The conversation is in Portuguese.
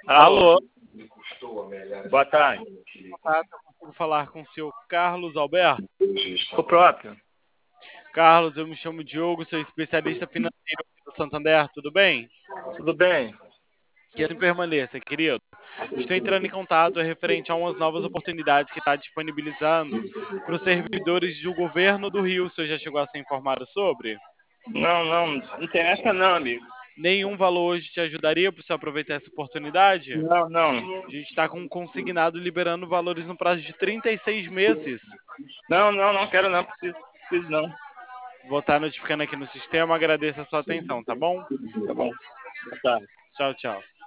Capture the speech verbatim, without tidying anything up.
Alô, Alô, boa tarde. contato, eu consigo falar com o senhor Carlos Alberto? O próprio. Carlos, eu me chamo Diogo, sou especialista financeiro aqui do Santander, tudo bem? Tudo bem? Que assim permaneça, querido. Estou entrando em contato referente a umas novas oportunidades que está disponibilizando para os servidores do governo do Rio. O senhor já chegou a ser informado sobre? Não, não, não interessa não, amigo. Nenhum valor hoje te ajudaria para você aproveitar essa oportunidade? Não, não. A gente está com um consignado liberando valores no prazo de trinta e seis meses. Não, não, não quero não, preciso, preciso não. Vou estar notificando aqui no sistema, agradeço a sua atenção, tá bom? Tá bom. Boa tarde. Tchau, tchau.